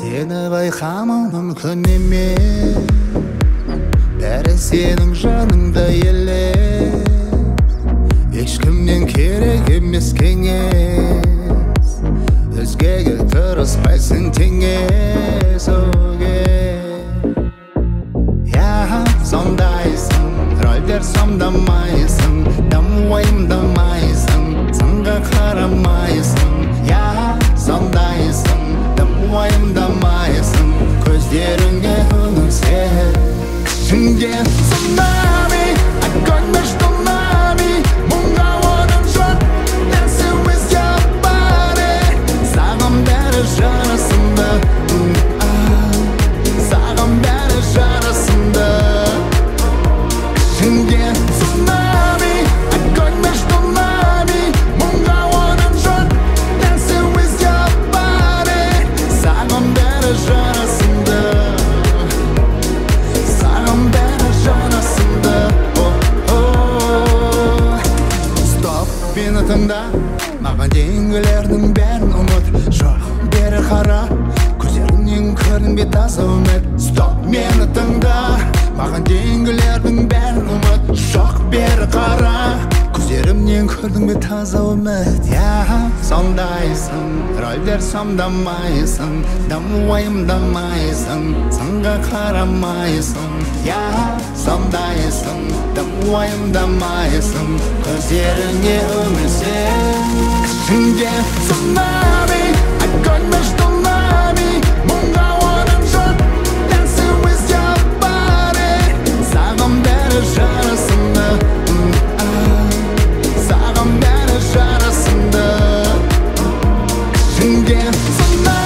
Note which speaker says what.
Speaker 1: Seni bayqamau мүмкін емес, бәрі сенің жаныңда елес. Ешкімнен керек емес кеңес, өзгеге тырыспайсың теңес. Сондайсың, рөлдер сомдамайсың, уайымдамайсың, сынға қарамайсың. Сондайсың, уайымдамайсың, көздеріңе үңілсек. Ішіңде цунами, огонь между нами, мұңға орын жоқ, dance with your body. Саған бәрі жарасымды, саған бәрі жарасымды. Ішіңде цунами, огонь между нами, мұңға орын жоқ, dance with your body. Саған бәрі жарасымды, саған бәрі жарасымды. Стоп, мені тыңда, маған дейінгілердің бәрін ұмыт. Жоқ, бері қара, көздеріңнен көрінбей таза үміт. Стоп, мені тыңда, маған дейінгілердің бәрін ұмыт. Жоқ, бері қара, көздерімнен көрдің бе таза үміт. Сондайсың, рөлдер сомдамайсың, уайымдамайсың, сынға қарамайсың. Сондайсың, уайымдамайсың, көздеріңе үңілсек. Ішіңде цунами, огонь между нами, мұңға орын жоқ, dance with your body. Саған бәрі жарасымды, саған бәрі жарасымды. Ішіңде цунами.